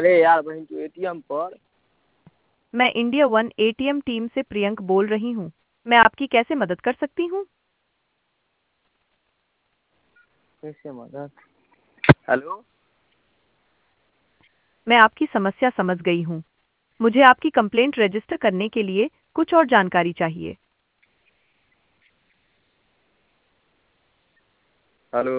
अरे यार बहन तू एटीएम पर। मैं इंडिया वन एटीएम टीम से प्रियंक बोल रही हूँ। मैं आपकी कैसे मदद कर सकती हूँ? कैसे मदद? हेलो। मैं आपकी समस्या समझ गई हूँ। मुझे आपकी कंप्लेंट रजिस्टर करने के लिए कुछ और जानकारी चाहिए। हेलो।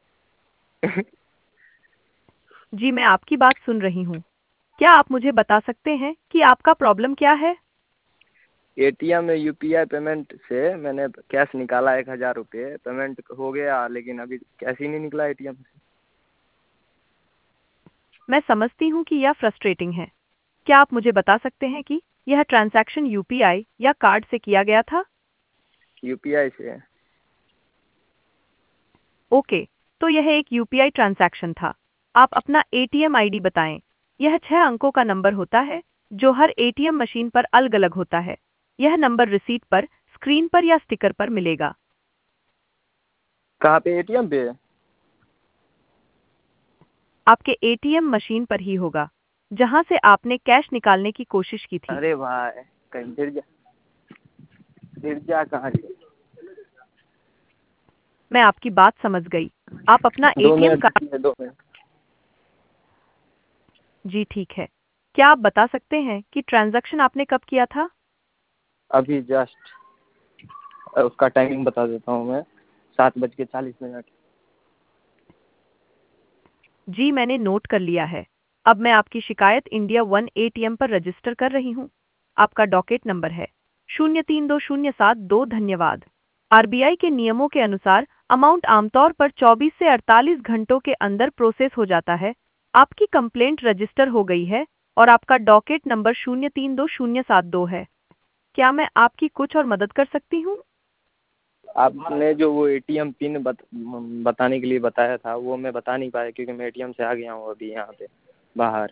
जी, मैं आपकी बात सुन रही हूँ। क्या आप मुझे बता सकते हैं कि आपका प्रॉब्लम क्या है? एटीएम में यूपीआई पेमेंट से मैंने कैश निकाला 1000 रुपये, पेमेंट हो गया लेकिन अभी कैश ही नहीं निकला एटीएम से। मैं समझती हूँ कि यह फ्रस्ट्रेटिंग है। क्या आप मुझे बता सकते हैं कि यह ट्रांजैक्शन यूपीआई या कार्ड से किया गया था? यूपीआई से। ओके, तो यह एक यूपीआई ट्रांजैक्शन था। आप अपना एटीएम आईडी बताएं। यह 6 अंकों का नंबर होता है जो हर एटीएम मशीन पर अलग-अलग होता है। यह नंबर रिसीट पर, स्क्रीन पर या स्टिकर पर मिलेगा। कहाँ पे? एटीएम पे? आपके एटीएम मशीन पर ही होगा, जहां से आपने कैश निकालने की कोशिश की थी। अरे भाई कहीं फिर जा कहाँ से? मैं आपकी बात समझ गई। आप अपना दो एटीएम मिनट कार्ड। दीजिए, 2 मिनट। जी ठीक है। क्या आप बता सकते हैं कि ट्रांजैक्शन आपने कब किया था? अभी जस्ट उसका टाइमिंग बता देता हूँ मैं। 7:40 जी, मैंने नोट कर लिया है। अब मैं आपकी शिकायत इंडिया वन एटीएम पर रजिस्टर कर रही हूँ। आपका डॉकेट नंबर है 032072। धन्यवाद। आरबीआई के नियमों के अनुसार अमाउंट आमतौर पर 24 से 48 घंटों के अंदर प्रोसेस हो जाता है। आपकी कंप्लेंट रजिस्टर हो गई है और आपका डॉकेट नंबर 032072 है। क्या मैं आपकी कुछ और मदद कर सकती हूँ? आपने जो वो एटीएम पिन बताने के लिए बताया था वो मैं बता नहीं पाया क्योंकि मैं एटीएम से आ गया हूँ अभी यहाँ पे बाहर।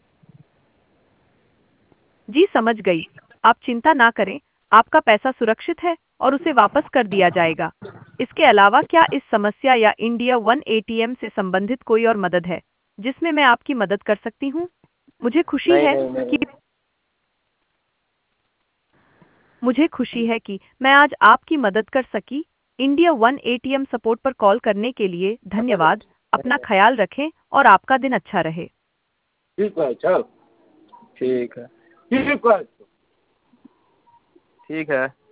जी समझ गई। आप चिंता ना करें, आपका पैसा सुरक्षित है और उसे वापस कर दिया जाएगा। इसके अलावा क्या इस समस्या या इंडिया वन एटीएम से संबंधित कोई और मदद है जिसमें मैं आपकी मदद कर सकती हूँ? मुझे खुशी नहीं है नहीं कि नहीं। मुझे खुशी है कि मैं आज आपकी मदद कर सकी। इंडिया वन एटीएम सपोर्ट पर कॉल करने के लिए धन्यवाद। अपना ख्याल रखें और आपका दिन अच्छा रहे। ठीक है चल। ठीक है। ठीक है। ठीक है।